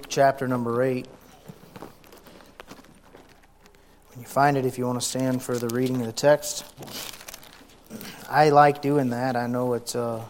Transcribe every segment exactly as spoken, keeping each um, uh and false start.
chapter number eight. When you find it, if you want to stand for the reading of the text. I like doing that. I know it's, uh,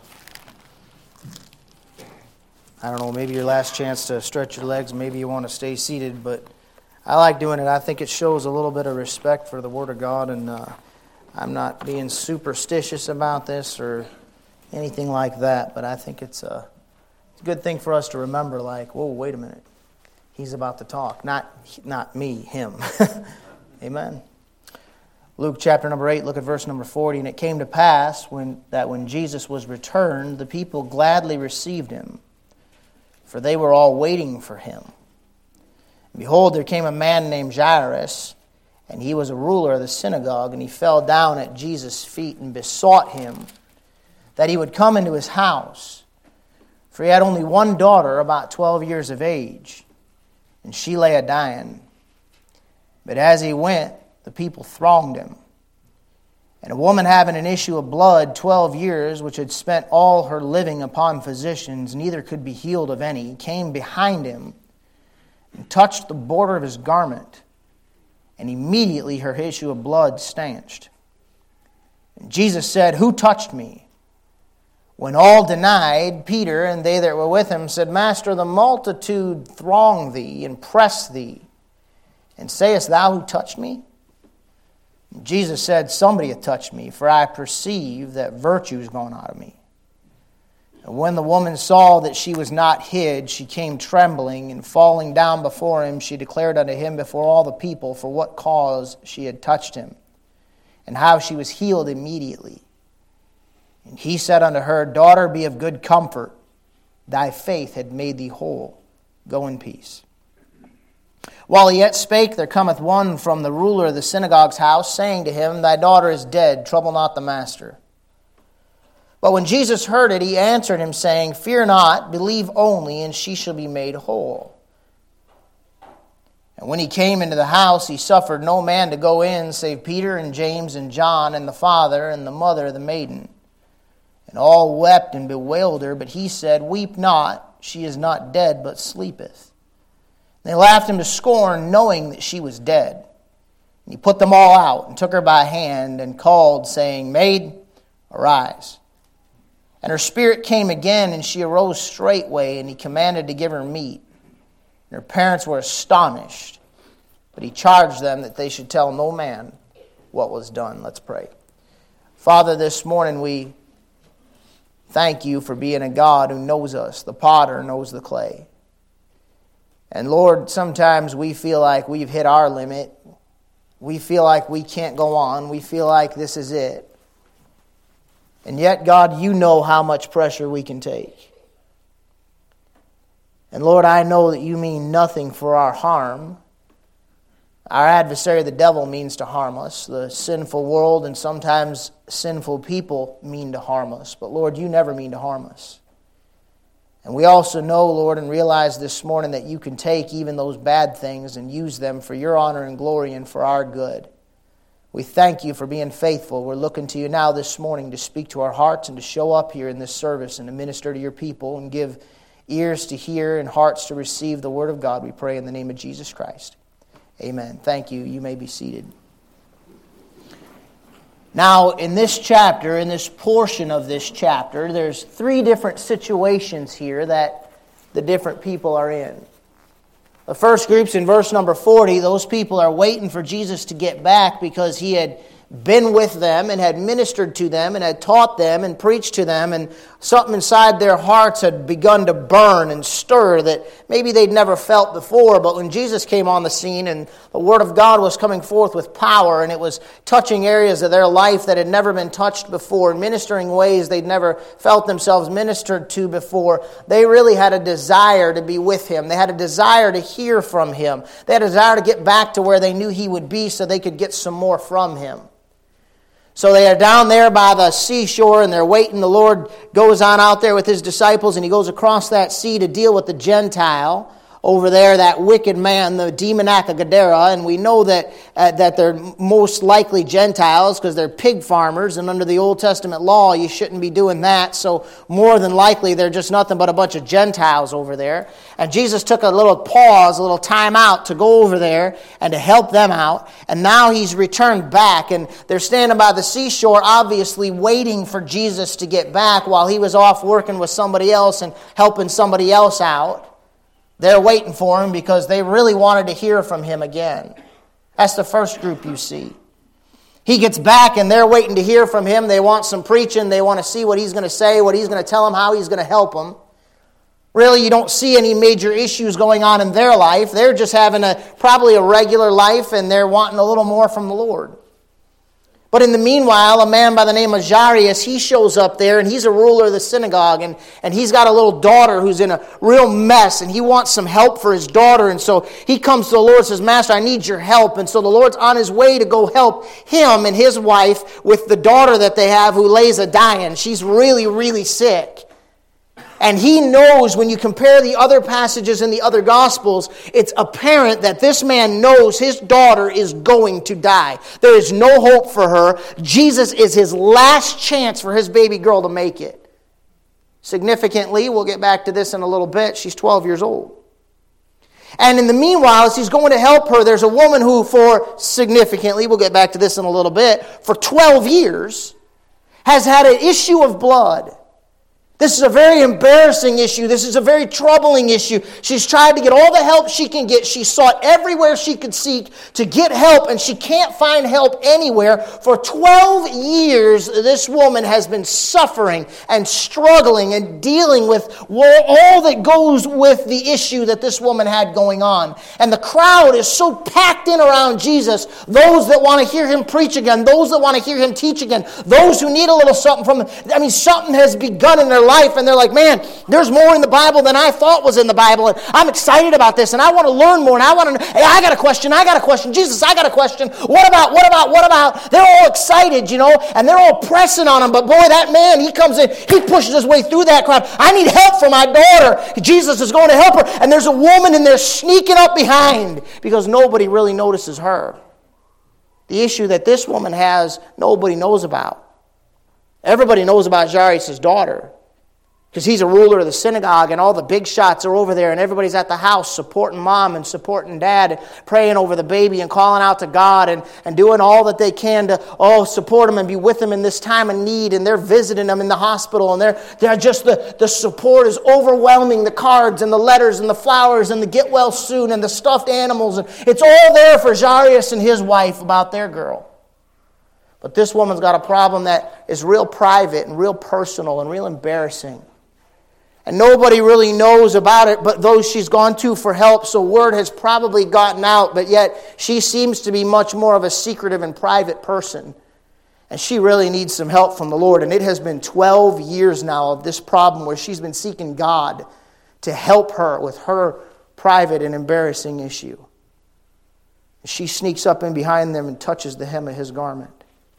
I don't know, maybe your last chance to stretch your legs. Maybe you want to stay seated, but I like doing it. I think it shows a little bit of respect for the Word of God, and uh, I'm not being superstitious about this or anything like that, but I think it's a, it's a good thing for us to remember, like, whoa, wait a minute. He's about to talk. Not, not me, him. Amen. Luke chapter number eight, look at verse number forty. And it came to pass when that when Jesus was returned, the people gladly received him, for they were all waiting for him. And behold, there came a man named Jairus, and he was a ruler of the synagogue, and he fell down at Jesus' feet and besought him that he would come into his house. For he had only one daughter, about twelve years of age, and she lay a-dying. But as he went, the people thronged him. And a woman having an issue of blood twelve years, which had spent all her living upon physicians, neither could be healed of any, came behind him and touched the border of his garment. And immediately her issue of blood stanched. And Jesus said, "Who touched me?" When all denied, Peter and they that were with him said, "Master, the multitude throng thee and press thee. And sayest thou, who touched me?" And Jesus said, "Somebody hath touched me, for I perceive that virtue is gone out of me." And when the woman saw that she was not hid, she came trembling, and falling down before him, she declared unto him before all the people for what cause she had touched him, and how she was healed immediately. And he said unto her, "Daughter, be of good comfort. Thy faith had made thee whole. Go in peace." While he yet spake, there cometh one from the ruler of the synagogue's house, saying to him, "Thy daughter is dead, trouble not the master." But when Jesus heard it, he answered him, saying, "Fear not, believe only, and she shall be made whole." And when he came into the house, he suffered no man to go in, save Peter and James and John, and the father and the mother of the maiden. And all wept and bewailed her, but he said, "Weep not, she is not dead, but sleepeth." They laughed him to scorn, knowing that she was dead. And he put them all out, and took her by hand, and called, saying, "Maid, arise." And her spirit came again, and she arose straightway, and he commanded to give her meat. And her parents were astonished, but he charged them that they should tell no man what was done. Let's pray. Father, this morning we thank you for being a God who knows us. The potter knows the clay. And Lord, sometimes we feel like we've hit our limit. We feel like we can't go on. We feel like this is it. And yet, God, you know how much pressure we can take. And Lord, I know that you mean nothing for our harm. Our adversary, the devil, means to harm us. The sinful world and sometimes sinful people mean to harm us. But Lord, you never mean to harm us. And we also know, Lord, and realize this morning that you can take even those bad things and use them for your honor and glory and for our good. We thank you for being faithful. We're looking to you now this morning to speak to our hearts and to show up here in this service and to minister to your people and give ears to hear and hearts to receive the word of God. We pray in the name of Jesus Christ. Amen. Thank you. You may be seated. Now, in this chapter, in this portion of this chapter, there's three different situations here that the different people are in. The first group's in verse number forty. Those people are waiting for Jesus to get back because he had been with them and had ministered to them and had taught them and preached to them, and something inside their hearts had begun to burn and stir that maybe they'd never felt before. But when Jesus came on the scene and the Word of God was coming forth with power and it was touching areas of their life that had never been touched before, ministering ways they'd never felt themselves ministered to before, they really had a desire to be with him. They had a desire to hear from him. They had a desire to get back to where they knew he would be so they could get some more from him. So they are down there by the seashore and they're waiting. The Lord goes on out there with his disciples and he goes across that sea to deal with the Gentile over there, that wicked man, the demoniac of Gadara, and we know that uh, that they're most likely Gentiles because they're pig farmers, and under the Old Testament law, you shouldn't be doing that, so more than likely they're just nothing but a bunch of Gentiles over there. And Jesus took a little pause, a little time out to go over there and to help them out, and now he's returned back, and they're standing by the seashore, obviously waiting for Jesus to get back while he was off working with somebody else and helping somebody else out. They're waiting for him because they really wanted to hear from him again. That's the first group you see. He gets back and they're waiting to hear from him. They want some preaching. They want to see what he's going to say, what he's going to tell them, how he's going to help them. Really, you don't see any major issues going on in their life. They're just having a probably a regular life and they're wanting a little more from the Lord. But in the meanwhile, a man by the name of Jairus, he shows up there, and he's a ruler of the synagogue, and, and he's got a little daughter who's in a real mess, and he wants some help for his daughter, and so he comes to the Lord and says, Master, I need your help. And so the Lord's on his way to go help him and his wife with the daughter that they have who lays a dying. She's really, really sick. And he knows, when you compare the other passages in the other Gospels, it's apparent that this man knows his daughter is going to die. There is no hope for her. Jesus is his last chance for his baby girl to make it. Significantly, we'll get back to this in a little bit, she's twelve years old. And in the meanwhile, as he's going to help her, there's a woman who for, significantly, we'll get back to this in a little bit, for twelve years has had an issue of blood. This is a very embarrassing issue. This is a very troubling issue. She's tried to get all the help she can get. She sought everywhere she could seek to get help, and she can't find help anywhere. For twelve years, this woman has been suffering and struggling and dealing with all that goes with the issue that this woman had going on. And the crowd is so packed in around Jesus, those that want to hear him preach again, those that want to hear him teach again, those who need a little something from him. I mean, something has begun in their life. Life, and they're like, man, there's more in the Bible than I thought was in the Bible, and I'm excited about this, and I want to learn more, and I want to, hey, I got a question, I got a question, Jesus, I got a question, what about, what about, what about, they're all excited, you know, and they're all pressing on him, but boy, that man, he comes in, he pushes his way through that crowd. I need help for my daughter. Jesus is going to help her, and there's a woman in there sneaking up behind, because nobody really notices her. The issue that this woman has, nobody knows about. Everybody knows about Jairus' daughter, because he's a ruler of the synagogue, and all the big shots are over there, and everybody's at the house supporting mom and supporting dad, and praying over the baby and calling out to God and, and doing all that they can to oh support him and be with him in this time of need. And they're visiting him in the hospital, and they're, they're just the, the support is overwhelming. The cards and the letters and the flowers and the get well soon and the stuffed animals. And it's all there for Jairus and his wife about their girl. But this woman's got a problem that is real private and real personal and real embarrassing. And nobody really knows about it but those she's gone to for help, so word has probably gotten out, but yet she seems to be much more of a secretive and private person. And she really needs some help from the Lord. And it has been twelve years now of this problem where she's been seeking God to help her with her private and embarrassing issue. She sneaks up in behind them and touches the hem of his garment.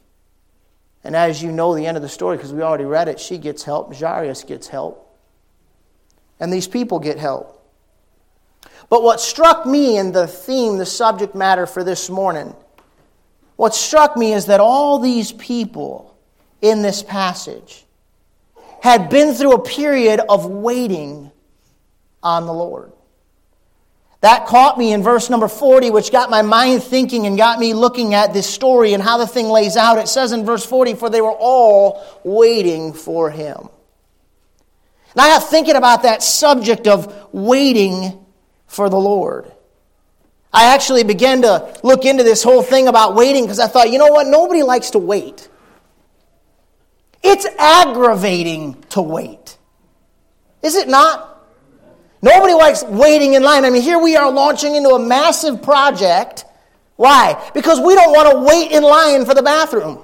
And as you know the end of the story, because we already read it, she gets help, Jairus gets help. And these people get help. But what struck me in the theme, the subject matter for this morning, what struck me is that all these people in this passage had been through a period of waiting on the Lord. That caught me in verse number forty, which got my mind thinking and got me looking at this story and how the thing lays out. It says in verse forty, for they were all waiting for him. And I got thinking about that subject of waiting for the Lord. I actually began to look into this whole thing about waiting because I thought, you know what? Nobody likes to wait. It's aggravating to wait. Is it not? Nobody likes waiting in line. I mean, here we are launching into a massive project. Why? Because we don't want to wait in line for the bathroom.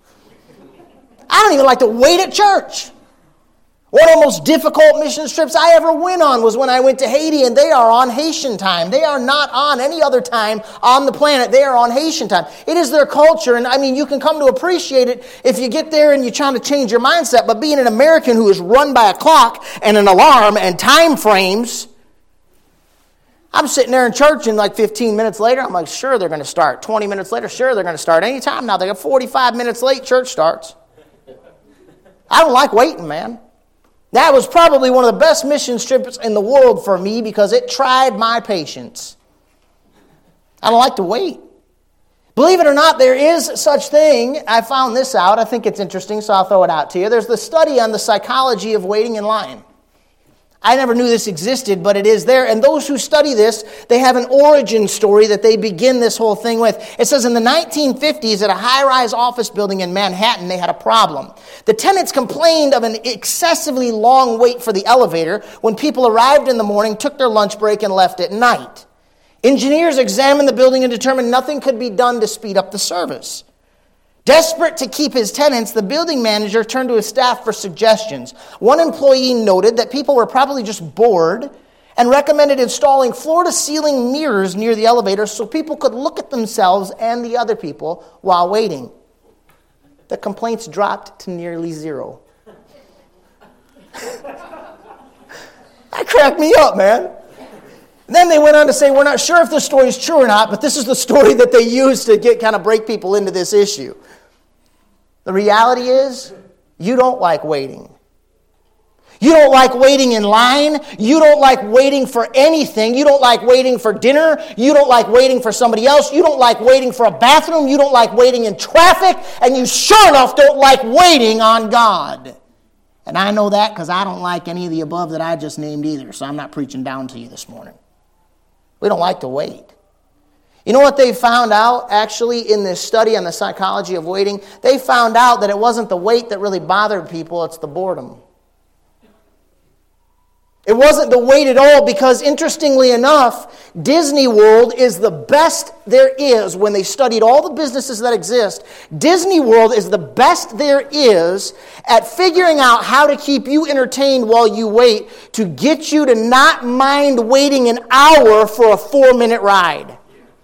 I don't even like to wait at church. One of the most difficult mission trips I ever went on was when I went to Haiti, and they are on Haitian time. They are not on any other time on the planet. They are on Haitian time. It is their culture, and I mean, you can come to appreciate it if you get there and you're trying to change your mindset, but being an American who is run by a clock and an alarm and time frames, I'm sitting there in church, and like fifteen minutes later, I'm like, sure, they're going to start. twenty minutes later, sure, they're going to start. Anytime now, they got forty-five minutes late, church starts. I don't like waiting, man. That was probably one of the best mission trips in the world for me because it tried my patience. I don't like to wait. Believe it or not, there is such thing. I found this out. I think it's interesting, so I'll throw it out to you. There's the study on the psychology of waiting in line. I never knew this existed, but it is there. And those who study this, they have an origin story that they begin this whole thing with. It says in the nineteen fifties at a high-rise office building in Manhattan, they had a problem. The tenants complained of an excessively long wait for the elevator when people arrived in the morning, took their lunch break, and left at night. Engineers examined the building and determined nothing could be done to speed up the service. Desperate to keep his tenants, the building manager turned to his staff for suggestions. One employee noted that people were probably just bored and recommended installing floor-to-ceiling mirrors near the elevator so people could look at themselves and the other people while waiting. The complaints dropped to nearly zero. That cracked me up, man. Then they went on to say, we're not sure if this story is true or not, but this is the story that they used to get kind of break people into this issue. The reality is, you don't like waiting. You don't like waiting in line. You don't like waiting for anything. You don't like waiting for dinner. You don't like waiting for somebody else. You don't like waiting for a bathroom. You don't like waiting in traffic. And you sure enough don't like waiting on God. And I know that because I don't like any of the above that I just named either, so I'm not preaching down to you this morning. We don't like to wait. You know what they found out, actually, in this study on the psychology of waiting? They found out that it wasn't the wait that really bothered people, it's the boredom. It wasn't the wait at all because, interestingly enough, Disney World is the best there is when they studied all the businesses that exist. Disney World is the best there is at figuring out how to keep you entertained while you wait to get you to not mind waiting an hour for a four-minute ride.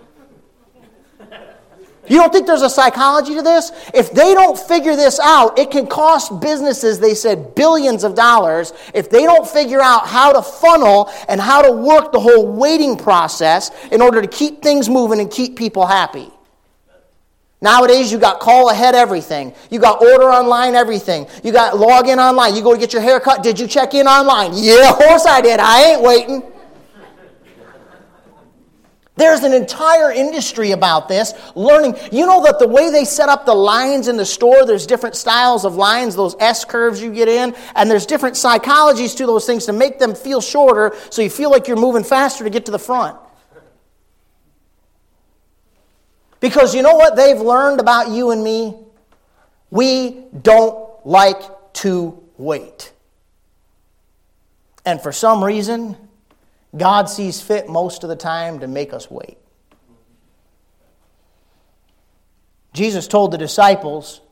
You don't think there's a psychology to this? If they don't figure this out, it can cost businesses, they said, billions of dollars if they don't figure out how to funnel and how to work the whole waiting process in order to keep things moving and keep people happy. Nowadays, you got call ahead everything. You got order online everything. You got log in online. You go to get your hair cut. Did you check in online? Yeah, of course I did. I ain't waiting. There's an entire industry about this, learning. You know that the way they set up the lines in the store, there's different styles of lines, those S-curves you get in, and there's different psychologies to those things to make them feel shorter so you feel like you're moving faster to get to the front. Because you know what they've learned about you and me? We don't like to wait. And for some reason, God sees fit most of the time to make us wait. Jesus told the disciples,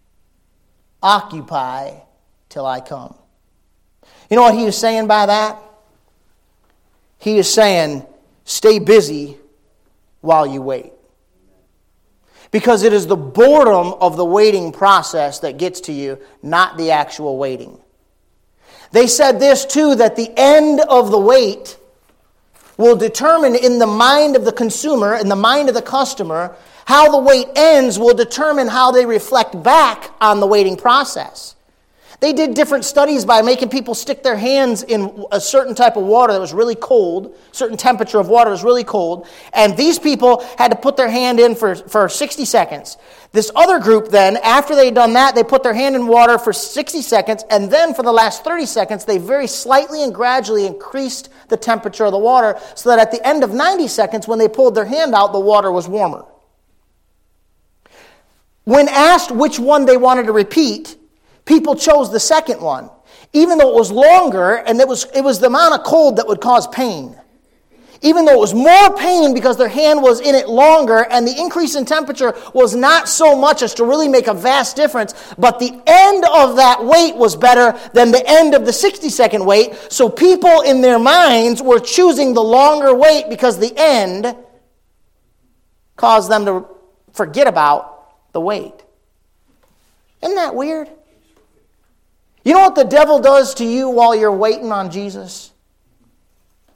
occupy till I come. You know what he is saying by that? He is saying, stay busy while you wait. Because it is the boredom of the waiting process that gets to you, not the actual waiting. They said this too, that the end of the wait will determine in the mind of the consumer, in the mind of the customer, how the wait ends will determine how they reflect back on the waiting process. They did different studies by making people stick their hands in a certain type of water that was really cold, certain temperature of water was really cold, and these people had to put their hand in for, for sixty seconds. This other group then, after they'd done that, they put their hand in water for sixty seconds, and then for the last thirty seconds, they very slightly and gradually increased the temperature of the water so that at the end of ninety seconds, when they pulled their hand out, the water was warmer. When asked which one they wanted to repeat, people chose the second one, even though it was longer and it was, it was the amount of cold that would cause pain. Even though it was more pain because their hand was in it longer and the increase in temperature was not so much as to really make a vast difference, but the end of that wait was better than the end of the sixty-second wait, so people in their minds were choosing the longer wait because the end caused them to forget about the wait. Isn't that weird? You know what the devil does to you while you're waiting on Jesus?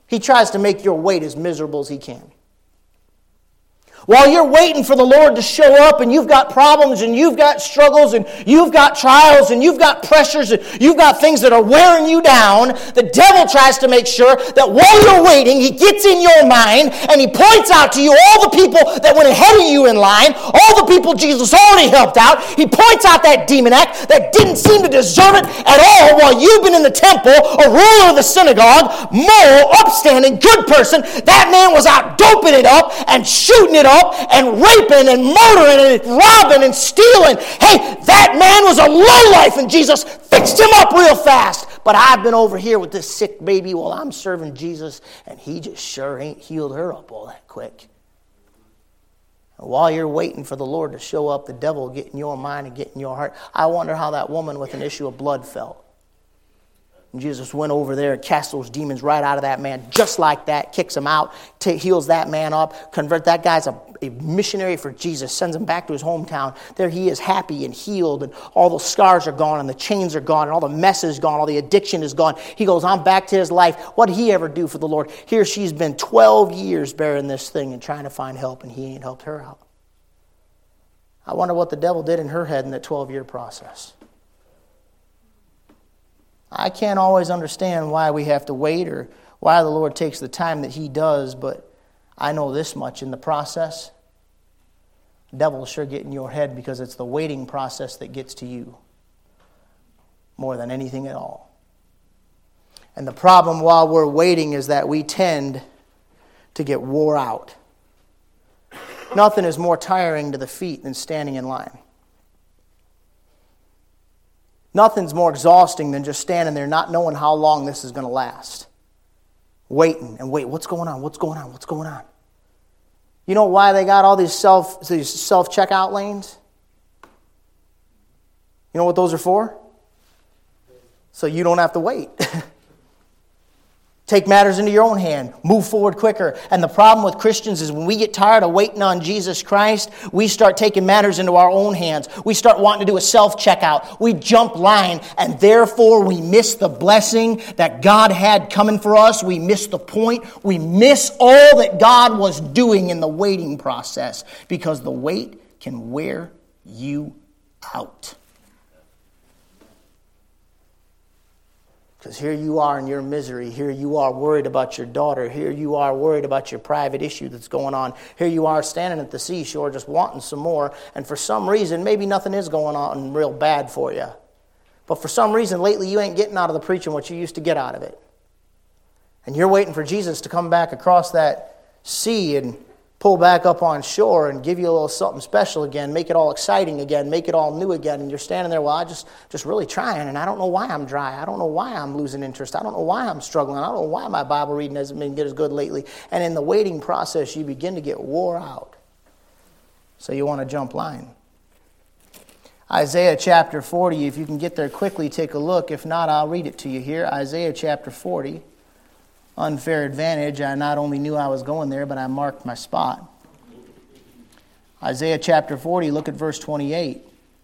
He tries to make your wait as miserable as he can. While you're waiting for the Lord to show up and you've got problems and you've got struggles and you've got trials and you've got pressures and you've got things that are wearing you down, the devil tries to make sure that while you're waiting, he gets in your mind and he points out to you all the people that went ahead of you in line, all the people Jesus already helped out. He points out that demoniac that didn't seem to deserve it at all while you've been in the temple, a ruler of the synagogue, moral, upstanding, good person. That man was out doping it up and shooting it up and raping and murdering and robbing and stealing. Hey, that man was a lowlife and Jesus fixed him up real fast. But I've been over here with this sick baby while I'm serving Jesus and he just sure ain't healed her up all that quick. And while you're waiting for the Lord to show up, the devil will get in your mind and get in your heart. I wonder how that woman with an issue of blood felt. And Jesus went over there and cast those demons right out of that man, just like that, kicks him out, t- heals that man up, convert that guy's a, a missionary for Jesus, sends him back to his hometown. There he is, happy and healed, and all those scars are gone, and the chains are gone, and all the mess is gone, all the addiction is gone. He goes on back to his life. What did he ever do for the Lord? Here she's been twelve years bearing this thing and trying to find help, and he ain't helped her out. I wonder what the devil did in her head in that twelve-year process. I can't always understand why we have to wait or why the Lord takes the time that he does, but I know this much. In the process, the devil will sure get in your head because it's the waiting process that gets to you more than anything at all. And the problem while we're waiting is that we tend to get wore out. Nothing is more tiring to the feet than standing in line. Nothing's more exhausting than just standing there not knowing how long this is going to last. Waiting and wait, what's going on? What's going on? What's going on? You know why they got all these self these self-checkout lanes? You know what those are for? So you don't have to wait. Take matters into your own hand. Move forward quicker. And the problem with Christians is when we get tired of waiting on Jesus Christ, we start taking matters into our own hands. We start wanting to do a self-checkout. We jump line, and therefore we miss the blessing that God had coming for us. We miss the point. We miss all that God was doing in the waiting process because the wait can wear you out. Because here you are in your misery. Here you are worried about your daughter. Here you are worried about your private issue that's going on. Here you are standing at the seashore just wanting some more. And for some reason, maybe nothing is going on real bad for you. But for some reason, lately you ain't getting out of the preaching what you used to get out of it. And you're waiting for Jesus to come back across that sea and pull back up on shore and give you a little something special again, make it all exciting again, make it all new again, and you're standing there, well, I just just really trying, and I don't know why I'm dry. I don't know why I'm losing interest. I don't know why I'm struggling. I don't know why my Bible reading hasn't been as good lately. And in the waiting process, you begin to get wore out. So you want to jump line. Isaiah chapter forty, if you can get there quickly, take a look. If not, I'll read it to you here. Isaiah chapter forty. Unfair advantage. I not only knew I was going there, but I marked my spot. Isaiah chapter forty, look at verse twenty-eight.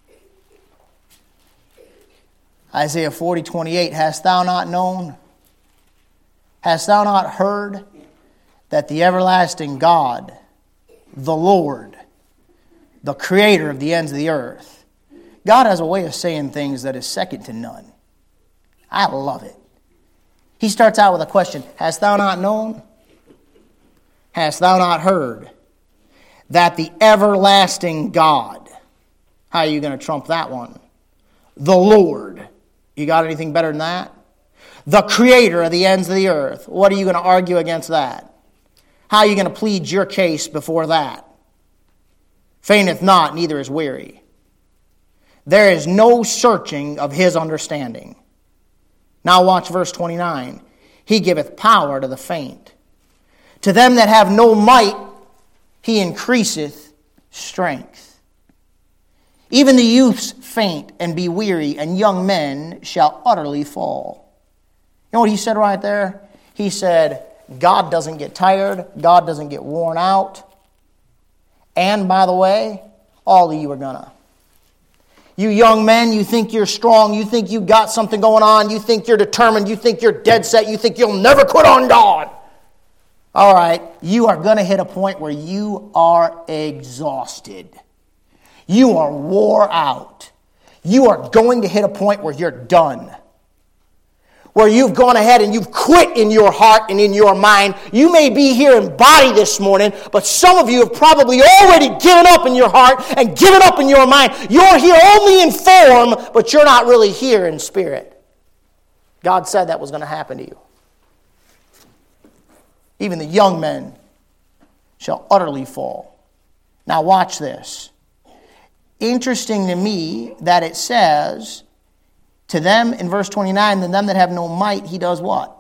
Isaiah forty, twenty-eight. Hast thou not known? Hast thou not heard that the everlasting God, the Lord, the creator of the ends of the earth, God has a way of saying things that is second to none. I love it. He starts out with a question. Hast thou not known? Hast thou not heard that the everlasting God, how are you going to trump that one? The Lord. You got anything better than that? The creator of the ends of the earth. What are you going to argue against that? How are you going to plead your case before that? Fainteth not, neither is weary. There is no searching of his understanding. Now watch verse twenty-nine. He giveth power to the faint. To them that have no might, he increaseth strength. Even the youths faint and be weary, and young men shall utterly fall. You know what he said right there? He said, God doesn't get tired. God doesn't get worn out. And by the way, all of you are gonna. You young men, you think you're strong. You think you got something going on. You think you're determined. You think you're dead set. You think you'll never quit on God. All right, you are going to hit a point where you are exhausted. You are wore out. You are going to hit a point where you're done. Where you've gone ahead and you've quit in your heart and in your mind. You may be here in body this morning, but some of you have probably already given up in your heart and given up in your mind. You're here only in form, but you're not really here in spirit. God said that was going to happen to you. Even the young men shall utterly fall. Now watch this. Interesting to me that it says, to them, in verse twenty-nine, to them that have no might, he does what?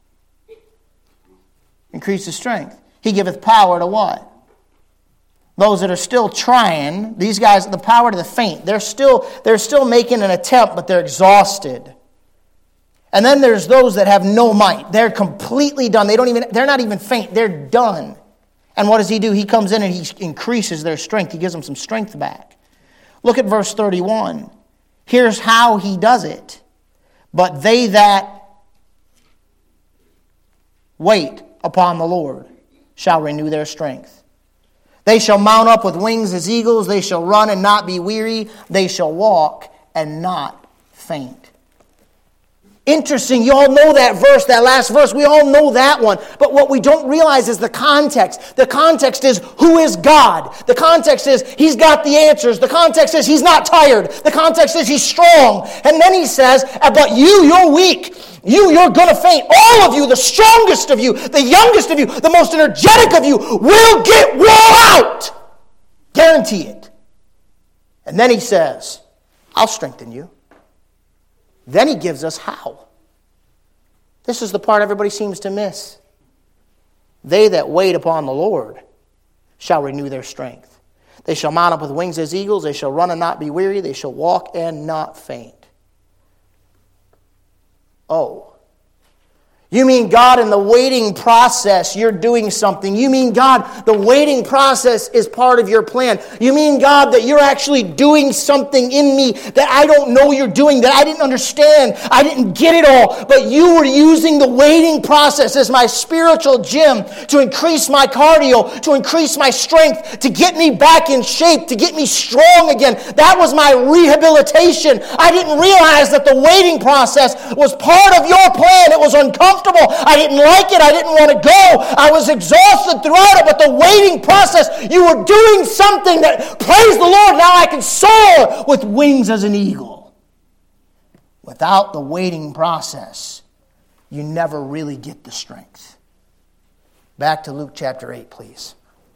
Increases strength. He giveth power to what? Those that are still trying, these guys, the power to the faint. They're still, they're still making an attempt, but they're exhausted. And then there's those that have no might. They're completely done. They don't even, they're not even faint. They're done. And what does he do? He comes in and he increases their strength. He gives them some strength back. Look at verse thirty-one. Here's how he does it. But they that wait upon the Lord shall renew their strength. They shall mount up with wings as eagles. They shall run and not be weary. They shall walk and not faint. Interesting, you all know that verse, that last verse. We all know that one. But what we don't realize is the context. The context is, who is God? The context is, he's got the answers. The context is, he's not tired. The context is, he's strong. And then he says, but you, you're weak. You, you're going to faint. All of you, the strongest of you, the youngest of you, the most energetic of you, will get wore out. Guarantee it. And then he says, I'll strengthen you. Then he gives us how. This is the part everybody seems to miss. They that wait upon the Lord shall renew their strength. They shall mount up with wings as eagles. They shall run and not be weary. They shall walk and not faint. Oh. You mean, God, in the waiting process, you're doing something. You mean, God, the waiting process is part of your plan. You mean, God, that you're actually doing something in me that I don't know you're doing, that I didn't understand. I didn't get it all. But you were using the waiting process as my spiritual gym to increase my cardio, to increase my strength, to get me back in shape, to get me strong again. That was my rehabilitation. I didn't realize that the waiting process was part of your plan. It was uncomfortable. I didn't like it. I didn't want to go. I was exhausted throughout it. But the waiting process, you were doing something that, praise the Lord, now I can soar with wings as an eagle. Without the waiting process, you never really get the strength. Back to Luke chapter eight, please.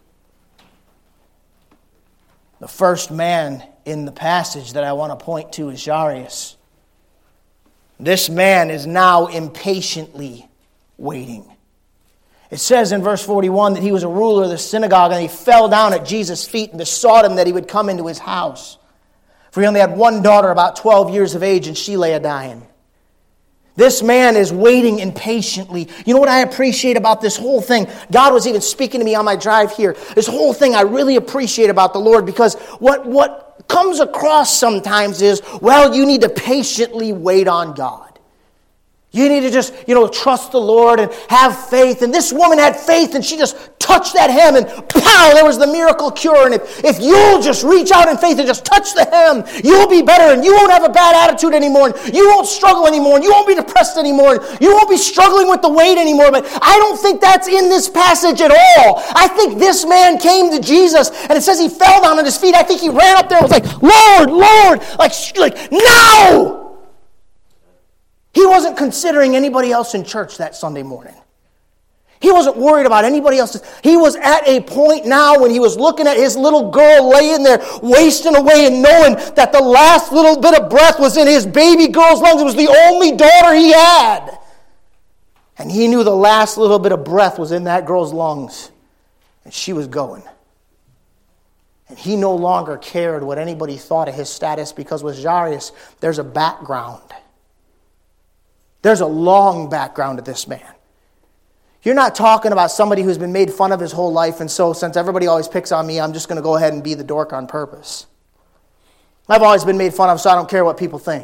The first man in the passage that I want to point to is Jairus. This man is now impatiently waiting. It says in verse forty-one that he was a ruler of the synagogue, and he fell down at Jesus' feet and besought him that he would come into his house. For he only had one daughter about twelve years of age, and she lay a-dying. This man is waiting impatiently. You know what I appreciate about this whole thing? God was even speaking to me on my drive here. This whole thing I really appreciate about the Lord, because what what comes across sometimes is, well, you need to patiently wait on God. You need to just, you know, trust the Lord and have faith. And this woman had faith, and she just touched that hem, and pow, there was the miracle cure. And if, if you'll just reach out in faith and just touch the hem, you'll be better, and you won't have a bad attitude anymore, and you won't struggle anymore, and you won't be depressed anymore, and you won't be struggling with the weight anymore. But I don't think that's in this passage at all. I think this man came to Jesus, and it says he fell down on his feet. I think he ran up there and was like, Lord, Lord, like, like now! He wasn't considering anybody else in church that Sunday morning. He wasn't worried about anybody else. He was at a point now when he was looking at his little girl laying there, wasting away, and knowing that the last little bit of breath was in his baby girl's lungs. It was the only daughter he had. And he knew the last little bit of breath was in that girl's lungs. And she was going. And he no longer cared what anybody thought of his status, because with Jairus, there's a background. There's a long background to this man. You're not talking about somebody who's been made fun of his whole life, and so since everybody always picks on me, I'm just going to go ahead and be the dork on purpose. I've always been made fun of, so I don't care what people think.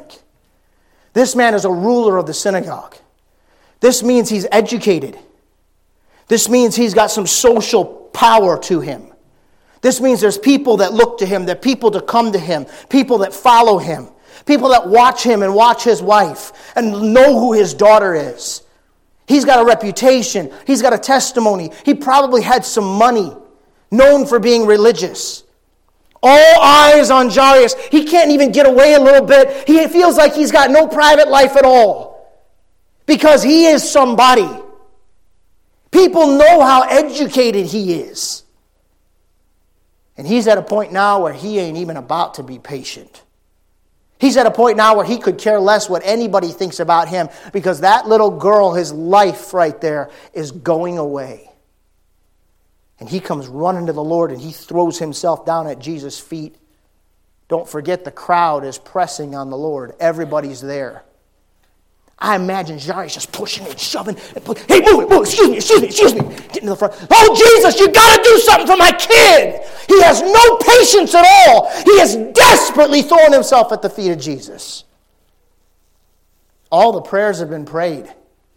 This man is a ruler of the synagogue. This means he's educated. This means he's got some social power to him. This means there's people that look to him, there are people to come to him, people that follow him, people that watch him and watch his wife and know who his daughter is. He's got a reputation. He's got a testimony. He probably had some money, known for being religious. All eyes on Jairus. He can't even get away a little bit. He feels like he's got no private life at all because he is somebody. People know how educated he is. And he's at a point now where he ain't even about to be patient. He's at a point now where he could care less what anybody thinks about him because that little girl, his life right there, is going away. And he comes running to the Lord and he throws himself down at Jesus' feet. Don't forget the crowd is pressing on the Lord. Everybody's there. I imagine Jairus just pushing and shoving. And push, hey, move it, move it. Excuse me, excuse me, excuse me. Getting to the front. Oh, Jesus, you got to do something for my kid. He has no patience at all. He is desperately throwing himself at the feet of Jesus. All the prayers have been prayed.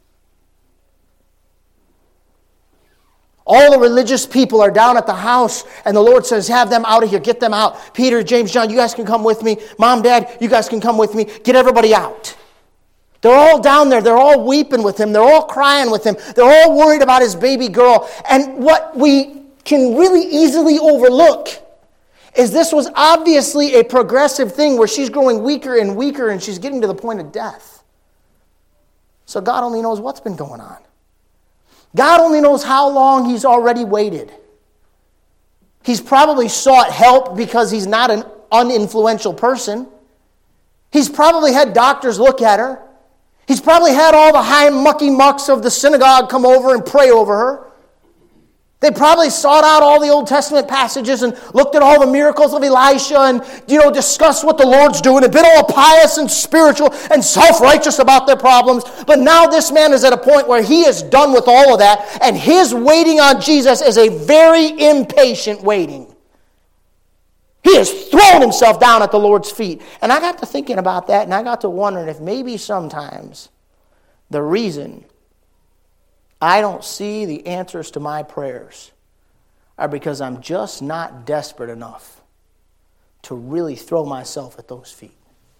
All the religious people are down at the house, and the Lord says, have them out of here. Get them out. Peter, James, John, you guys can come with me. Mom, Dad, you guys can come with me. Get everybody out. They're all down there. They're all weeping with him. They're all crying with him. They're all worried about his baby girl. And what we can really easily overlook is this was obviously a progressive thing where she's growing weaker and weaker and she's getting to the point of death. So God only knows what's been going on. God only knows how long he's already waited. He's probably sought help because he's not an uninfluential person. He's probably had doctors look at her. He's probably had all the high mucky mucks of the synagogue come over and pray over her. They probably sought out all the Old Testament passages and looked at all the miracles of Elisha and, you know, discussed what the Lord's doing and been all pious and spiritual and self-righteous about their problems. But now this man is at a point where he is done with all of that, and his waiting on Jesus is a very impatient waiting. He has thrown himself down at the Lord's feet. And I got to thinking about that, and I got to wondering if maybe sometimes the reason I don't see the answers to my prayers are because I'm just not desperate enough to really throw myself at those feet.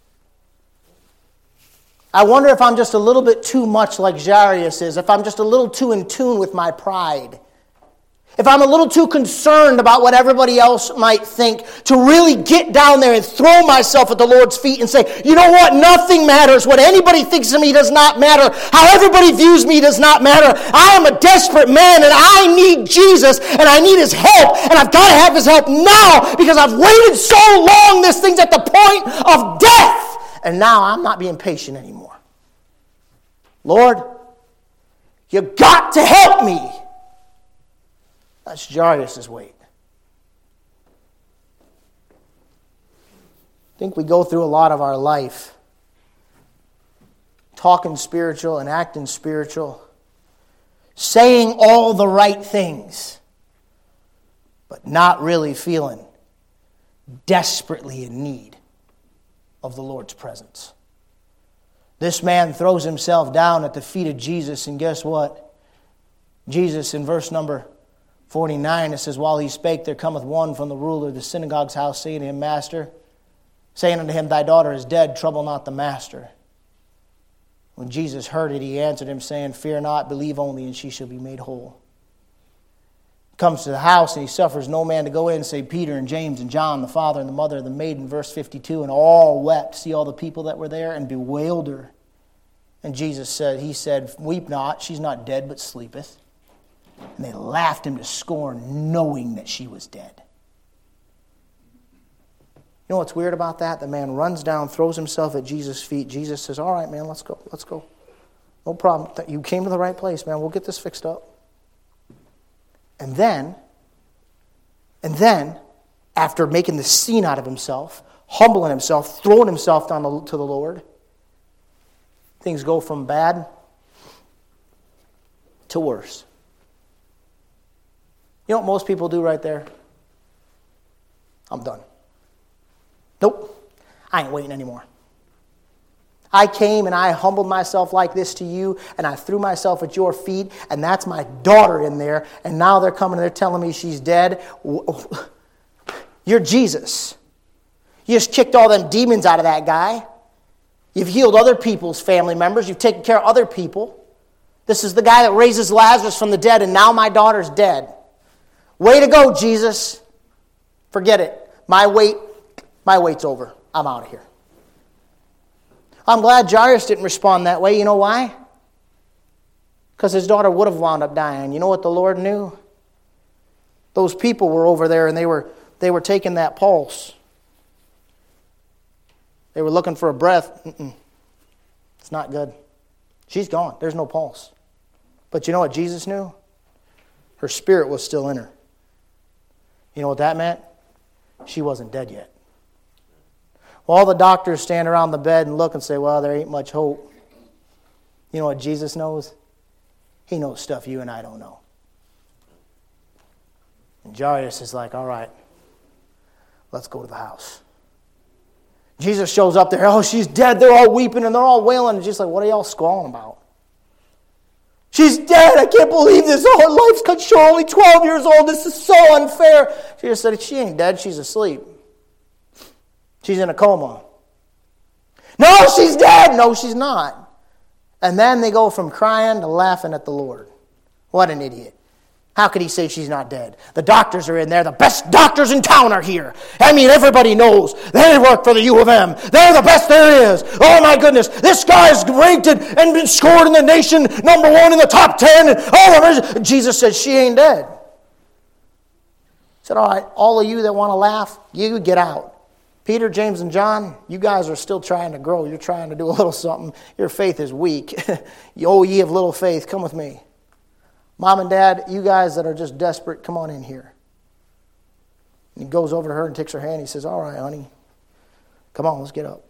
I wonder if I'm just a little bit too much like Jairus is, if I'm just a little too in tune with my pride. If I'm a little too concerned about what everybody else might think to really get down there and throw myself at the Lord's feet and say, you know what, nothing matters. What anybody thinks of me does not matter. How everybody views me does not matter. I am a desperate man and I need Jesus and I need his help and I've got to have his help now because I've waited so long. This thing's at the point of death. And now I'm not being patient anymore. Lord, you got to help me. That's Jairus' weight. I think we go through a lot of our life talking spiritual and acting spiritual, saying all the right things, but not really feeling desperately in need of the Lord's presence. This man throws himself down at the feet of Jesus, and guess what? Jesus, in verse number forty-nine, it says, while he spake, there cometh one from the ruler of the synagogue's house, saying to him, Master, saying unto him, thy daughter is dead, trouble not the master. When Jesus heard it, he answered him, saying, fear not, believe only, and she shall be made whole. Comes to the house, and he suffers no man to go in, save Peter and James and John, the father and the mother of the maiden, verse fifty-two, and all wept. See all the people that were there, and bewailed her. And Jesus said, he said, weep not, she's not dead, but sleepeth. And they laughed him to scorn, knowing that she was dead. You know what's weird about that? The man runs down, throws himself at Jesus' feet. Jesus says, all right, man, let's go, let's go. No problem. You came to the right place, man. We'll get this fixed up. And then, and then, after making the scene out of himself, humbling himself, throwing himself down to the Lord, things go from bad to worse. You know what most people do right there? I'm done. Nope, I ain't waiting anymore. I came and I humbled myself like this to you, and I threw myself at your feet, and that's my daughter in there, and now they're coming and they're telling me she's dead. You're Jesus. You just kicked all them demons out of that guy. You've healed other people's family members. You've taken care of other people. This is the guy that raises Lazarus from the dead, and now my daughter's dead. Way to go, Jesus. Forget it. My wait, my wait's over. I'm out of here. I'm glad Jairus didn't respond that way. You know why? Because his daughter would have wound up dying. You know what the Lord knew? Those people were over there and they were they were taking that pulse. They were looking for a breath. Mm-mm. It's not good. She's gone. There's no pulse. But you know what Jesus knew? Her spirit was still in her. You know what that meant? She wasn't dead yet. All the doctors stand around the bed and look and say, well, there ain't much hope. You know what Jesus knows? He knows stuff you and I don't know. And Jairus is like, all right, let's go to the house. Jesus shows up there. Oh, she's dead. They're all weeping and they're all wailing. And Jesus like, what are y'all squalling about? She's dead. I can't believe this. Oh, her life's cut short. Only twelve years old. This is so unfair. Jesus said, she ain't dead. She's asleep. She's in a coma. No, she's dead. No, she's not. And then they go from crying to laughing at the Lord. What an idiot. How could he say she's not dead? The doctors are in there. The best doctors in town are here. I mean, everybody knows. They work for the U of M. They're the best there is. Oh, my goodness. This guy's ranked and been scored in the nation, number one in the top ten. And oh, Jesus said, she ain't dead. He said, all right, all of you that want to laugh, you get out. Peter, James, and John, you guys are still trying to grow. You're trying to do a little something. Your faith is weak. Oh, ye of little faith, come with me. Mom and Dad, you guys that are just desperate, come on in here. And he goes over to her and takes her hand. He says, all right, honey, come on, let's get up.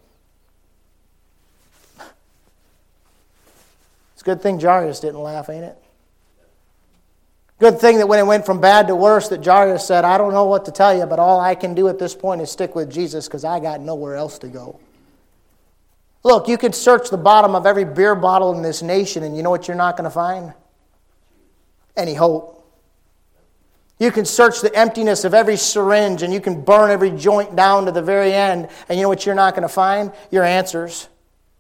It's a good thing Jairus didn't laugh, ain't it? Good thing that when it went from bad to worse that Jairus said, I don't know what to tell you, but all I can do at this point is stick with Jesus because I got nowhere else to go. Look, you can search the bottom of every beer bottle in this nation and you know what you're not going to find? Any hope. You can search the emptiness of every syringe and you can burn every joint down to the very end and you know what you're not going to find? Your answers.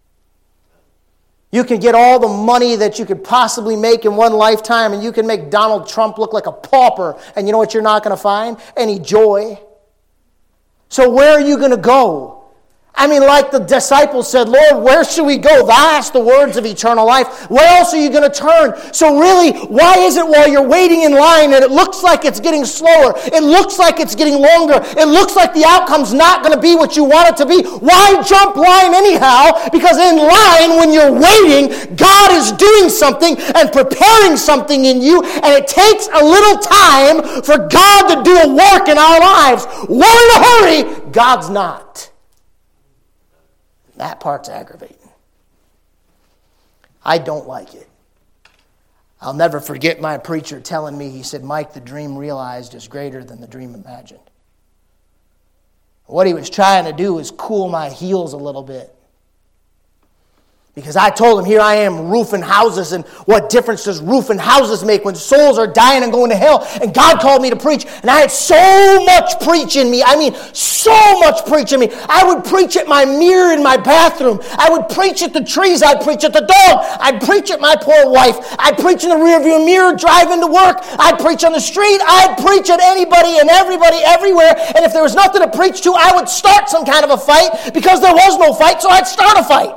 You can get all the money that you could possibly make in one lifetime and you can make Donald Trump look like a pauper. And you know what you're not going to find? Any joy. So where are you going to go? I mean, like the disciples said, Lord, where should we go? Thou hast the words of eternal life. Where else are you going to turn? So really, why is it while you're waiting in line and it looks like it's getting slower, it looks like it's getting longer, it looks like the outcome's not going to be what you want it to be, why jump line anyhow? Because in line, when you're waiting, God is doing something and preparing something in you, and it takes a little time for God to do a work in our lives. We're in a hurry, God's not. That part's aggravating. I don't like it. I'll never forget my preacher telling me, he said, Mike, the dream realized is greater than the dream imagined. What he was trying to do is cool my heels a little bit. Because I told him, here I am roofing houses, and what difference does roofing houses make when souls are dying and going to hell? And God called me to preach, and I had so much preach in me. I mean, so much preach in me. I would preach at my mirror in my bathroom. I would preach at the trees. I'd preach at the dog. I'd preach at my poor wife. I'd preach in the rearview mirror driving to work. I'd preach on the street. I'd preach at anybody and everybody everywhere. And if there was nothing to preach to, I would start some kind of a fight because there was no fight, so I'd start a fight.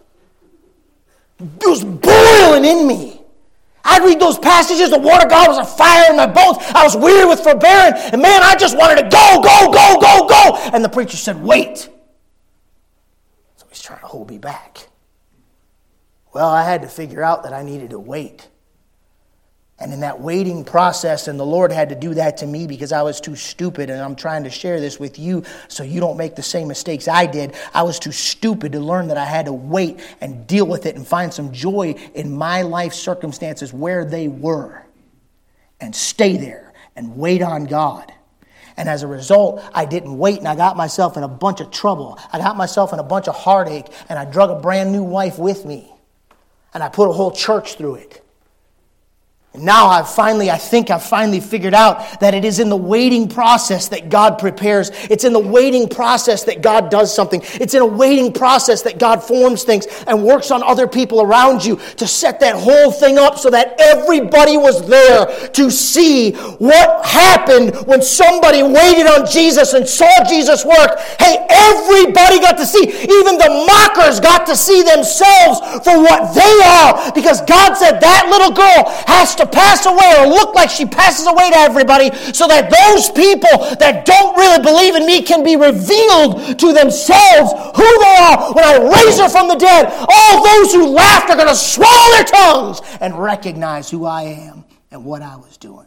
It was boiling in me. I'd read those passages. The Word of God was a fire in my bones. I was weird with forbearing. And man, I just wanted to go, go, go, go, go. And the preacher said, wait. So he's trying to hold me back. Well, I had to figure out that I needed to wait. And in that waiting process, and the Lord had to do that to me because I was too stupid, and I'm trying to share this with you so you don't make the same mistakes I did. I was too stupid to learn that I had to wait and deal with it and find some joy in my life circumstances where they were. And stay there and wait on God. And as a result, I didn't wait, and I got myself in a bunch of trouble. I got myself in a bunch of heartache, and I drug a brand new wife with me. And I put a whole church through it. And now I've finally, I think I've finally figured out that it is in the waiting process that God prepares. It's in the waiting process that God does something. It's in a waiting process that God forms things and works on other people around you to set that whole thing up so that everybody was there to see what happened when somebody waited on Jesus and saw Jesus work. Hey, everybody got to see. Even the mockers got to see themselves for what they are, because God said that little girl has to to pass away or look like she passes away to everybody, so that those people that don't really believe in me can be revealed to themselves who they are when I raise her from the dead. All those who laughed are going to swallow their tongues and recognize who I am and what I was doing.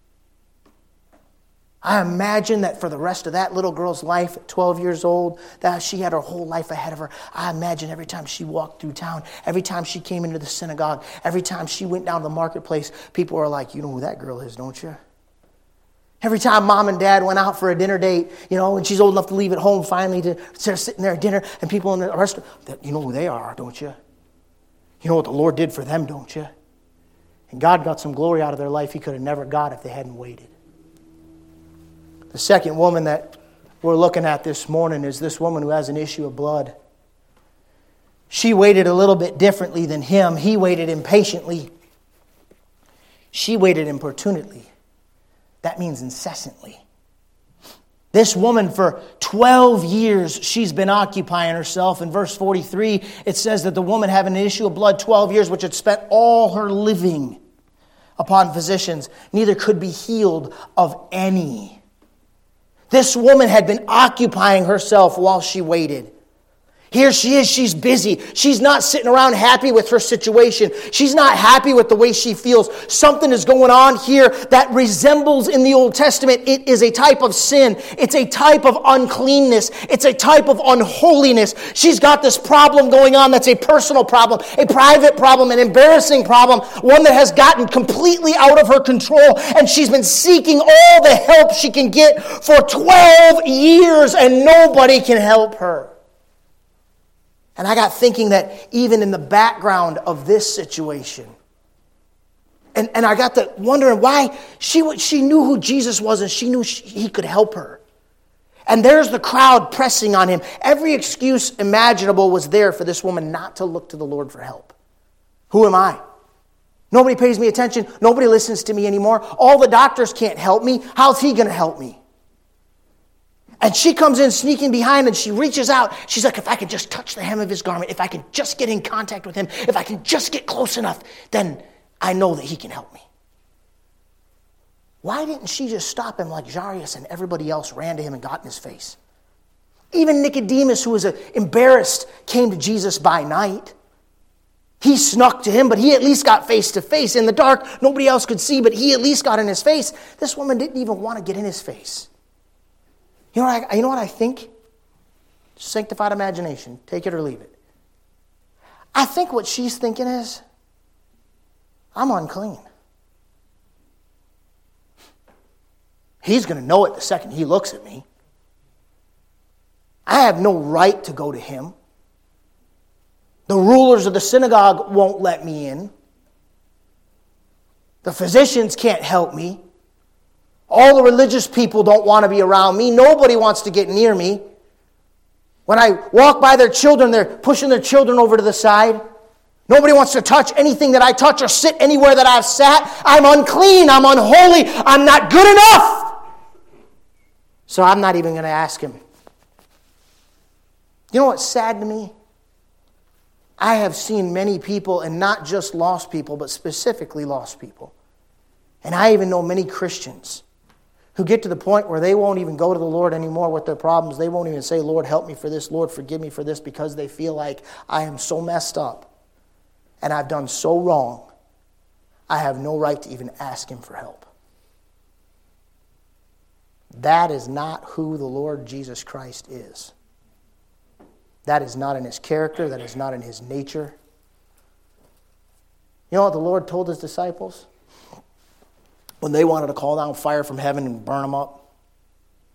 I imagine that for the rest of that little girl's life at twelve years old, that she had her whole life ahead of her. I imagine every time she walked through town, every time she came into the synagogue, every time she went down to the marketplace, people were like, you know who that girl is, don't you? Every time mom and dad went out for a dinner date, you know, and she's old enough to leave at home finally to start sitting there at dinner, and people in the restaurant, you know who they are, don't you? You know what the Lord did for them, don't you? And God got some glory out of their life He could have never got if they hadn't waited. The second woman that we're looking at this morning is this woman who has an issue of blood. She waited a little bit differently than him. He waited impatiently. She waited importunately. That means incessantly. This woman, for twelve years, she's been occupying herself. In verse forty-three, it says that the woman having an issue of blood twelve years, which had spent all her living upon physicians, neither could be healed of any. This woman had been occupying herself while she waited. Here she is, she's busy. She's not sitting around happy with her situation. She's not happy with the way she feels. Something is going on here that resembles in the Old Testament. It is a type of sin. It's a type of uncleanness. It's a type of unholiness. She's got this problem going on that's a personal problem, a private problem, an embarrassing problem, one that has gotten completely out of her control, and she's been seeking all the help she can get for twelve years, and nobody can help her. And I got thinking that even in the background of this situation, and, and I got to wondering why she, she knew who Jesus was, and she knew she, He could help her. And there's the crowd pressing on Him. Every excuse imaginable was there for this woman not to look to the Lord for help. Who am I? Nobody pays me attention. Nobody listens to me anymore. All the doctors can't help me. How's He going to help me? And she comes in sneaking behind, and she reaches out. She's like, if I could just touch the hem of His garment, if I can just get in contact with Him, if I can just get close enough, then I know that He can help me. Why didn't she just stop Him like Jairus and everybody else ran to Him and got in His face? Even Nicodemus, who was embarrassed, came to Jesus by night. He snuck to Him, but he at least got face to face. In the dark, nobody else could see, but he at least got in His face. This woman didn't even want to get in His face. You know what I, you know what I think? Sanctified imagination. Take it or leave it. I think what she's thinking is, I'm unclean. He's going to know it the second He looks at me. I have no right to go to Him. The rulers of the synagogue won't let me in. The physicians can't help me. All the religious people don't want to be around me. Nobody wants to get near me. When I walk by their children, they're pushing their children over to the side. Nobody wants to touch anything that I touch or sit anywhere that I've sat. I'm unclean. I'm unholy. I'm not good enough. So I'm not even going to ask Him. You know what's sad to me? I have seen many people, and not just lost people, but specifically lost people. And I even know many Christians who get to the point where they won't even go to the Lord anymore with their problems. They won't even say, Lord, help me for this. Lord, forgive me for this, because they feel like I am so messed up and I've done so wrong, I have no right to even ask Him for help. That is not who the Lord Jesus Christ is. That is not in His character. That is not in His nature. You know what the Lord told His disciples when they wanted to call down fire from heaven and burn them up?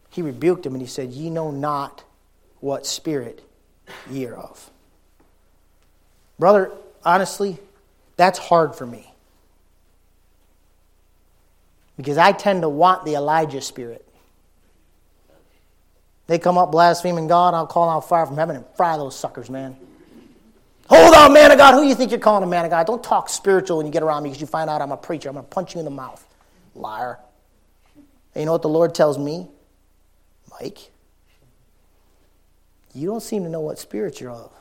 He rebuked him and he said, ye know not what spirit ye are of. Brother, honestly, that's hard for me. Because I tend to want the Elijah spirit. They come up blaspheming God, I'll call out fire from heaven and fry those suckers, man. Hold on, man of God. Who do you think you're calling a man of God? Don't talk spiritual when you get around me because you find out I'm a preacher. I'm going to punch you in the mouth. Liar. And you know what the Lord tells me? Mike, you don't seem to know what spirit you're of.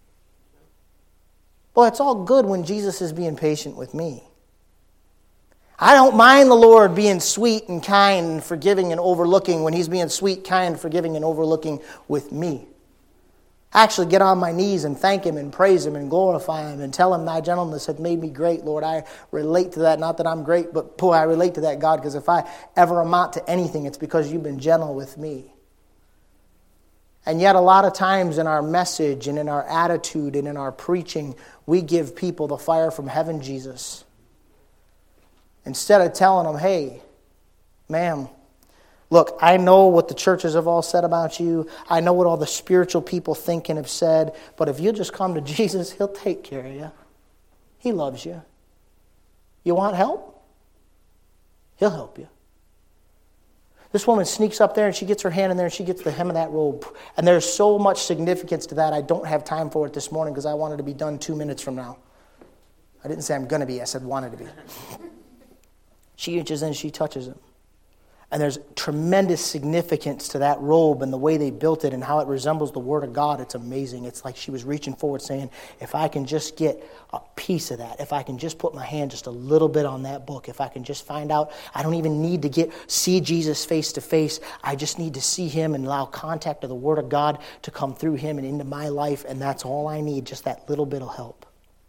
Well, it's all good when Jesus is being patient with me. I don't mind the Lord being sweet and kind and forgiving and overlooking when He's being sweet, kind, forgiving, and overlooking with me. I actually get on my knees and thank Him and praise Him and glorify Him and tell Him, thy gentleness hath made me great, Lord. I relate to that. Not that I'm great, but boy, I relate to that, God, because if I ever amount to anything, it's because you've been gentle with me. And yet a lot of times in our message and in our attitude and in our preaching, we give people the fire from heaven, Jesus. Instead of telling them, hey, ma'am, look, I know what the churches have all said about you. I know what all the spiritual people think and have said. But if you just come to Jesus, He'll take care of you. He loves you. You want help? He'll help you. This woman sneaks up there and she gets her hand in there and she gets the hem of that robe. And there's so much significance to that. I don't have time for it this morning because I wanted to be done two minutes from now. I didn't say I'm going to be. I said wanted to be. She reaches in, she touches him. And there's tremendous significance to that robe and the way they built it and how it resembles the Word of God. It's amazing. It's like she was reaching forward saying, if I can just get a piece of that, if I can just put my hand just a little bit on that book, if I can just find out, I don't even need to get see Jesus face to face. I just need to see Him and allow contact of the Word of God to come through Him and into my life, and that's all I need, just that little bit of help.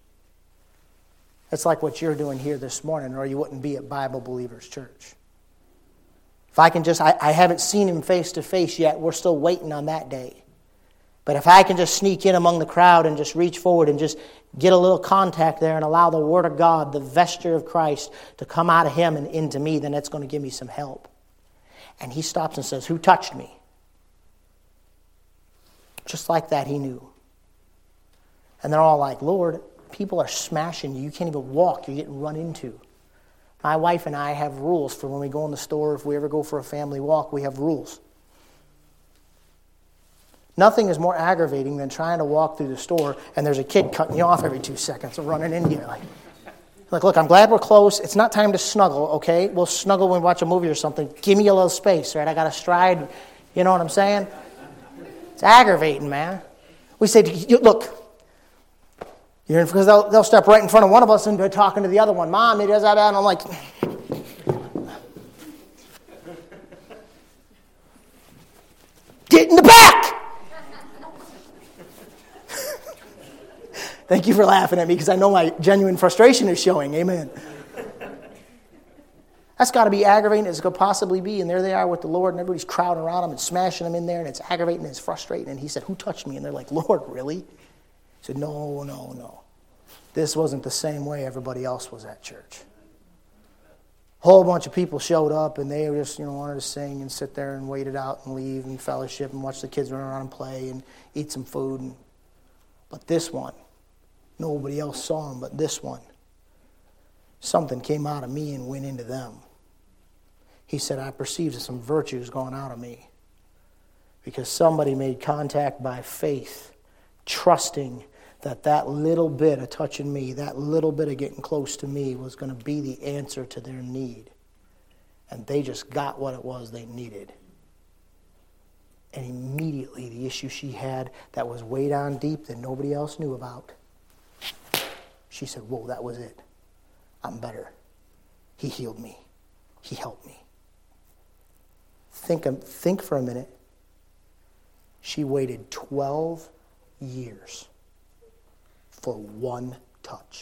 It's like what you're doing here this morning, or you wouldn't be at Bible Believers Church. If I can just, I, I haven't seen Him face to face yet. We're still waiting on that day. But if I can just sneak in among the crowd and just reach forward and just get a little contact there and allow the Word of God, the vesture of Christ, to come out of Him and into me, then it's going to give me some help. And he stops and says, who touched me? Just like that, he knew. And they're all like, Lord, people are smashing you. You can't even walk. You're getting run into. My wife and I have rules for when we go in the store. If we ever go for a family walk, we have rules. Nothing is more aggravating than trying to walk through the store and there's a kid cutting you off every two seconds or running into you. Like, like, look, I'm glad we're close. It's not time to snuggle, okay? We'll snuggle when we watch a movie or something. Give me a little space, right? I got to stride. You know what I'm saying? It's aggravating, man. We say, look, You're in, because they'll, they'll step right in front of one of us and they're talking to the other one. Mom, he does that, and I'm like, get in the back! Thank you for laughing at me because I know my genuine frustration is showing. Amen. That's got to be aggravating as it could possibly be. And there they are with the Lord, and everybody's crowding around them and smashing them in there, and it's aggravating and it's frustrating. And he said, who touched me? And they're like, Lord, really? He said, no, no, no. This wasn't the same way everybody else was at church. A whole bunch of people showed up, and they just, you know, wanted to sing and sit there and wait it out and leave and fellowship and watch the kids run around and play and eat some food. And, but this one, nobody else saw him, but this one, something came out of me and went into them. He said, I perceived some virtues going out of me because somebody made contact by faith, trusting that that little bit of touching me, that little bit of getting close to me was going to be the answer to their need. And they just got what it was they needed. And immediately the issue she had that was way down deep that nobody else knew about, she said, whoa, that was it. I'm better. He healed me. He helped me. Think, think for a minute. She waited twelve years for one touch.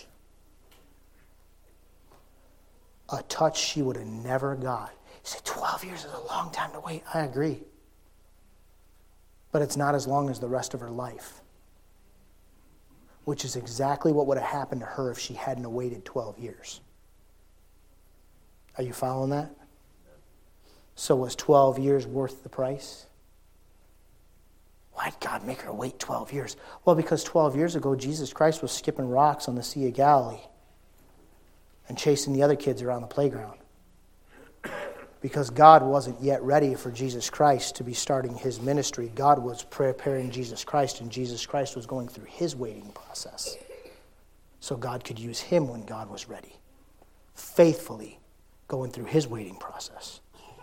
A touch she would have never got. You say, twelve years is a long time to wait. I agree. But it's not as long as the rest of her life. Which is exactly what would have happened to her if she hadn't waited twelve years. Are you following that? So was twelve years worth the price? Why'd God make her wait twelve years? Well, because twelve years ago, Jesus Christ was skipping rocks on the Sea of Galilee and chasing the other kids around the playground. Because God wasn't yet ready for Jesus Christ to be starting his ministry. God was preparing Jesus Christ, and Jesus Christ was going through his waiting process. So God could use him when God was ready. Faithfully going through his waiting process.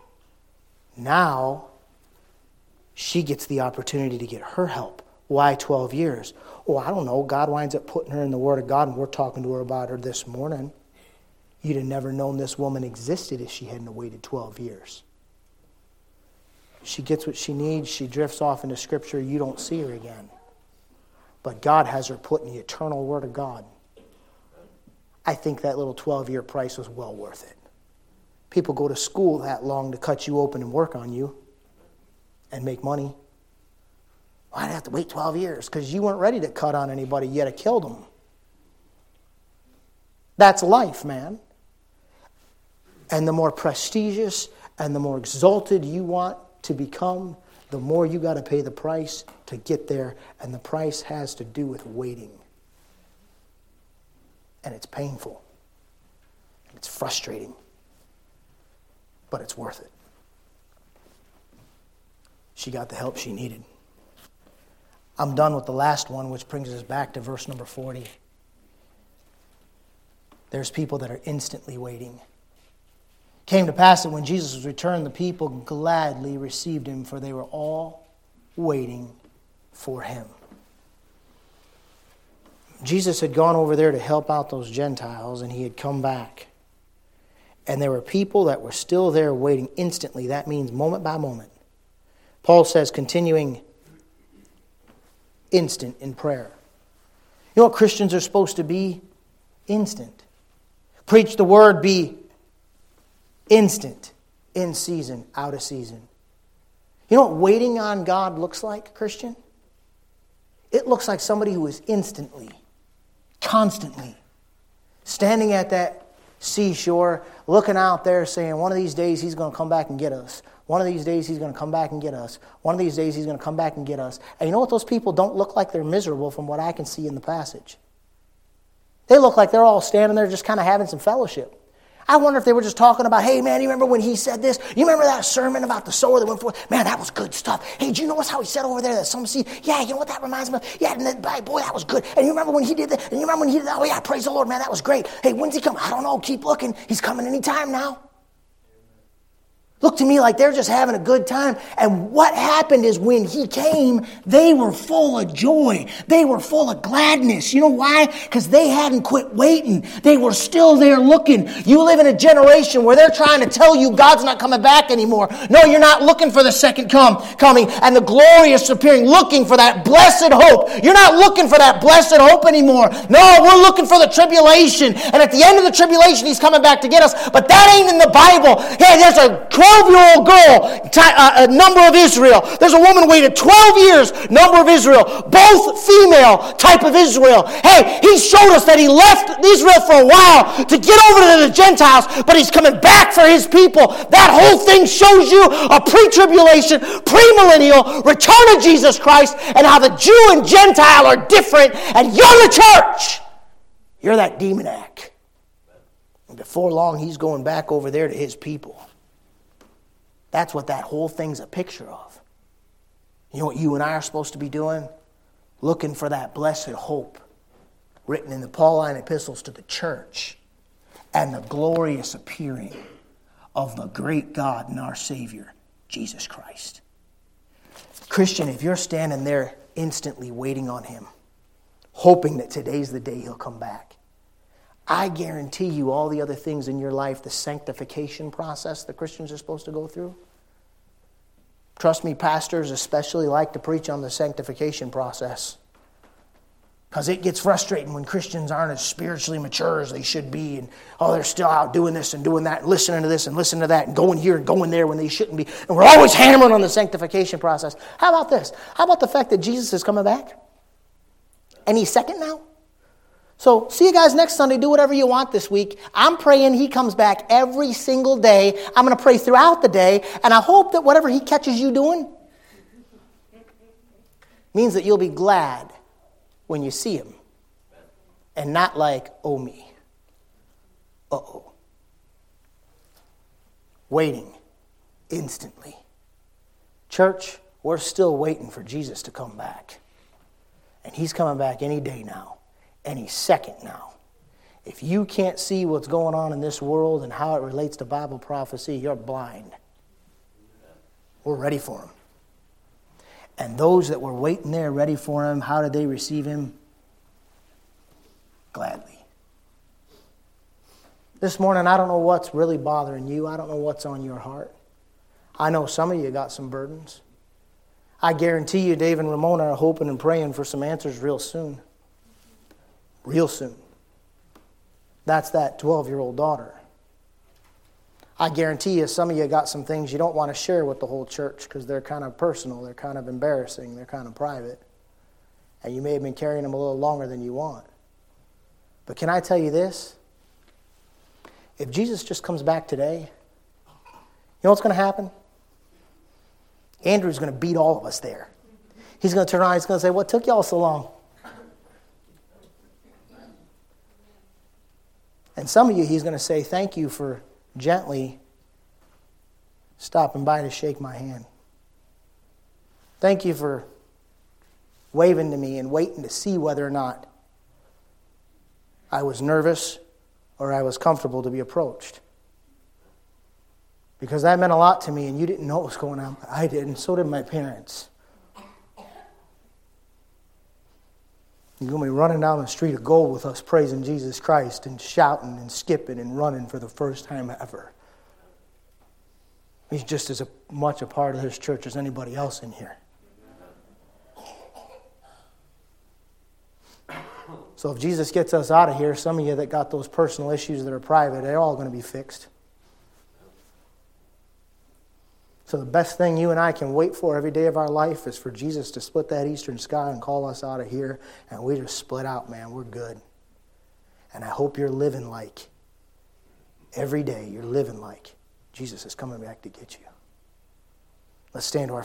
Now, she gets the opportunity to get her help. Why twelve years? Oh, I don't know. God winds up putting her in the Word of God, and we're talking to her about her this morning. You'd have never known this woman existed if she hadn't waited twelve years. She gets what she needs. She drifts off into Scripture. You don't see her again. But God has her put in the eternal Word of God. I think that little twelve-year price was well worth it. People go to school that long to cut you open and work on you and make money. Why'd I have to wait twelve years? Because you weren't ready to cut on anybody. You'd have killed them. That's life, man. And the more prestigious and the more exalted you want to become, the more you got to pay the price to get there. And the price has to do with waiting. And it's painful. And it's frustrating. But it's worth it. She got the help she needed. I'm done with the last one, which brings us back to verse number forty. There's people that are instantly waiting. Came to pass that when Jesus was returned, the people gladly received him, for they were all waiting for him. Jesus had gone over there to help out those Gentiles, and he had come back. And there were people that were still there waiting instantly. That means moment by moment. Paul says, continuing instant in prayer. You know what Christians are supposed to be? Instant. Preach the word, be instant. In season, out of season. You know what waiting on God looks like, Christian? It looks like somebody who is instantly, constantly, standing at that seashore, looking out there saying, one of these days he's going to come back and get us. One of these days he's going to come back and get us. One of these days he's going to come back and get us. And you know what? Those people don't look like they're miserable from what I can see in the passage. They look like they're all standing there just kind of having some fellowship. I wonder if they were just talking about, hey, man, you remember when he said this? You remember that sermon about the sower that went forth? Man, that was good stuff. Hey, do you notice how he said over there that some seed? Yeah, you know what that reminds me of? Yeah, and then, boy, that was good. And you remember when he did that? And you remember when he did that? Oh, yeah, praise the Lord, man, that was great. Hey, when's he come? I don't know. Keep looking. He's coming anytime now. Looked to me like they're just having a good time. And what happened is when he came, they were full of joy. They were full of gladness. You know why? Because they hadn't quit waiting. They were still there looking. You live in a generation where they're trying to tell you God's not coming back anymore. No, you're not looking for the second come coming and the glorious appearing, looking for that blessed hope. You're not looking for that blessed hope anymore. No, we're looking for the tribulation. And at the end of the tribulation, he's coming back to get us. But that ain't in the Bible. Hey, there's a twelve-year-old girl, uh, number of Israel. There's a woman waited twelve years, number of Israel. Both female type of Israel. Hey, he showed us that he left Israel for a while to get over to the Gentiles, but he's coming back for his people. That whole thing shows you a pre-tribulation, premillennial return of Jesus Christ and how the Jew and Gentile are different, and you're the church. You're that demoniac. And before long, he's going back over there to his people. That's what that whole thing's a picture of. You know what you and I are supposed to be doing? Looking for that blessed hope written in the Pauline epistles to the church and the glorious appearing of the great God and our Savior, Jesus Christ. Christian, if you're standing there instantly waiting on him, hoping that today's the day he'll come back, I guarantee you all the other things in your life, the sanctification process that Christians are supposed to go through. Trust me, pastors especially like to preach on the sanctification process. Because it gets frustrating when Christians aren't as spiritually mature as they should be. And, oh, they're still out doing this and doing that, and listening to this and listening to that, and going here and going there when they shouldn't be. And we're always hammering on the sanctification process. How about this? How about the fact that Jesus is coming back? And he's second now? So see you guys next Sunday. Do whatever you want this week. I'm praying he comes back every single day. I'm going to pray throughout the day. And I hope that whatever he catches you doing means that you'll be glad when you see him. And not like, oh me. Uh-oh. Waiting instantly. Church, we're still waiting for Jesus to come back. And he's coming back any day now. Any second now. If you can't see what's going on in this world and how it relates to Bible prophecy, you're blind. We're ready for him. And those that were waiting there ready for him, how did they receive him? Gladly. This morning, I don't know what's really bothering you. I don't know what's on your heart. I know some of you got some burdens. I guarantee you Dave and Ramona are hoping and praying for some answers real soon. Real soon. That's that twelve-year-old daughter. I guarantee you some of you got some things you don't want to share with the whole church because they're kind of personal, they're kind of embarrassing, they're kind of private. And you may have been carrying them a little longer than you want. But can I tell you this? If Jesus just comes back today, you know what's going to happen? Andrew's going to beat all of us there. He's going to turn around, he's going to say, what took y'all so long? And some of you, he's going to say, thank you for gently stopping by to shake my hand. Thank you for waving to me and waiting to see whether or not I was nervous or I was comfortable to be approached. Because that meant a lot to me and you didn't know what was going on, but I did, and so did my parents. You're going to be running down the street of gold with us praising Jesus Christ and shouting and skipping and running for the first time ever. He's just as a, much a part of this church as anybody else in here. So if Jesus gets us out of here, some of you that got those personal issues that are private, they're all going to be fixed. So the best thing you and I can wait for every day of our life is for Jesus to split that eastern sky and call us out of here, and we just split out, man. We're good. And I hope you're living like, every day you're living like Jesus is coming back to get you. Let's stand to our